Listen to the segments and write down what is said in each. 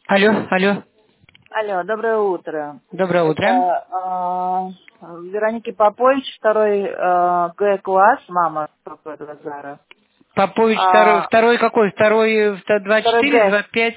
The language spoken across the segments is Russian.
Алло, алло. Алло, доброе утро. Доброе утро. Это Вероники Попович, второй Г-класс, мама этого Зара. Попович А, второй какой? Второй второй 24, Г, 25,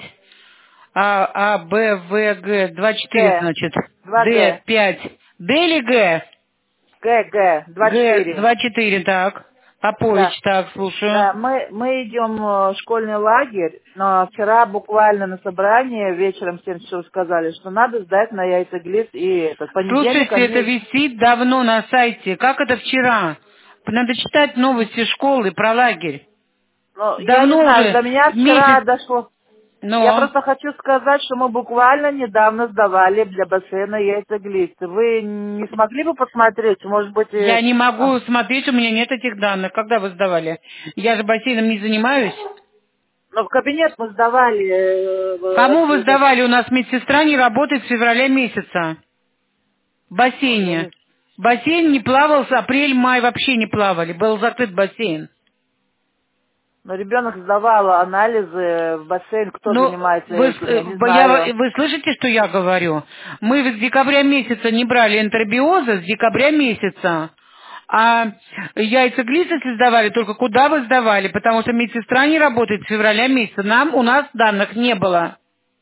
Б, В, Г, 24, Г, значит. 2 Г, Д, 5. Д или Г? Г, Г, 24. 24, так. Попович, Да, так, слушаю. да, мы идем в школьный лагерь, но вчера буквально на собрании вечером всем часов сказали, что надо сдать на яйцеглиз и этот понедельник Слушайте, это они... висит давно на сайте. Как это вчера? Надо читать новости школы про лагерь. Ну, я не Давно знаю, уже, до меня месяц, вчера дошло. Я но... просто хочу сказать, что мы буквально недавно сдавали для бассейна яйцеглисты. Вы не смогли бы посмотреть, может быть, Я не могу смотреть, у меня нет этих данных. Когда вы сдавали? Я же бассейном не занимаюсь. ну, в кабинет мы сдавали Кому вы этот, сдавали? У нас медсестра не работает с февраля месяца. В ой, я бассейне. не- Бассейн не плавал с апрель-май, вообще не плавали. Был закрыт бассейн. но ребенок сдавал анализы в бассейн, кто Ну, занимается этим, я не знаю. вы слышите, что я говорю? Мы с декабря месяца не брали энтеробиоза, с декабря месяца. А яйцеглист, если сдавали, только куда вы сдавали? Потому что медсестра не работает с февраля месяца. У нас данных не было.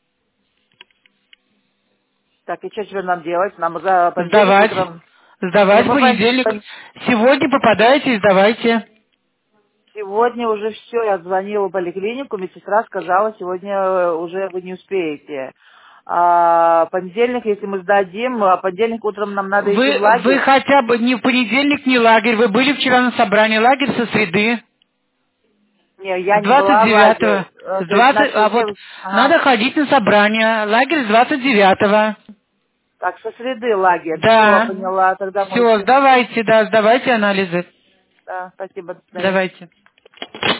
Так, и что теперь нам делать? Нам за понедельник Сдавать. утром... Не, Сдавать в мы понедельник. Сегодня попадаете и сдавайте. сегодня уже все, я звонила в поликлинику, медсестра сказала, сегодня уже вы не успеете. А понедельник, если мы сдадим, а понедельник утром нам надо идти в Вы лагерь. хотя бы не в понедельник, не лагерь. Вы были вчера на собрании. Лагерь со среды. Не, С я не была в 29-го. лагере. С То есть 20, наши а вот девушки... Ага. надо ходить на собрание. Лагерь с 29-го. Так, со среды лагерь. Все, Да. поняла. Тогда мы Все, еще... сдавайте, да, сдавайте анализы. Да, спасибо, до свидания. Давайте.